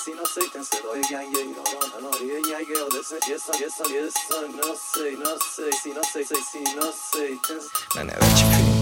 سینا سی ten صدای گنگ ایران اناری یگ آدرس یه سان ناسی سینا سی ten من بچه فیلم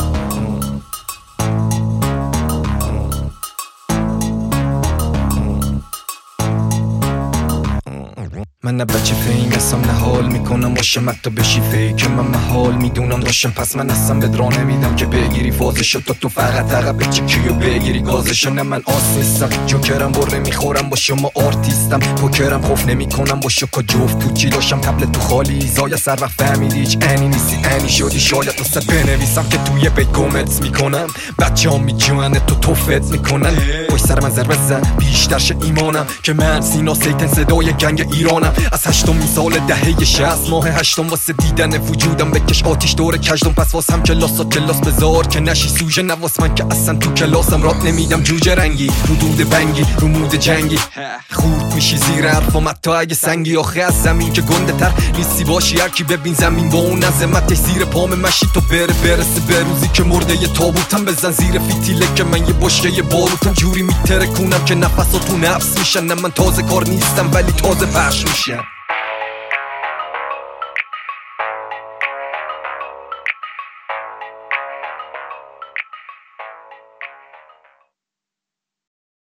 من نه بچه فیمسم نه حال میکنم باشم حتی بشی فیک من محال میدونم داشتم پس من اصلا بد راه نمیدم که بگیری فازشو تو فقط عقب چه کیو بگیری گازشو نه من آس نیستم جوکرم بره میخورم با شما آرتیستم پوکرم خوف نمیکنم با شوکا جفت تو چی داشتم قبل تو خالی زایا سر وقت فهمیدی هیچ انی نیستی انی شدی شاید دوست بنویسم که توی بیت کومنت میکنم بچه‌ها میجوانه تو توفت میکنن پشت سر من ضربه زن بیشتر شه ایمانم که من سینا سیتن صدای گنگ ایرانم از 8 سال دهه 60 ماه 8 واسه دیدن وجودم بکش آتیش دور کجدم پس واس هم کلاس بذار که نشی سوژه نواس من که اصلا تو کلاسم رات نمیدم جوجه رنگی رو دود بنگی رو مود جنگی خورد میشی زیر حرفم حتی اگه سنگی آخه از زمین که گنده تر نیستی باشی هر کی ببین زمین با اون عظمتش زیر پام مشی تو برسه به روزی که مرده یه تابوتم بزن زیر فیتیله که من یه بشکه باروتم جوری میترکونم که نفساتون حبس میشن نه من تازه کار نیستم ولی تازه پخش میشن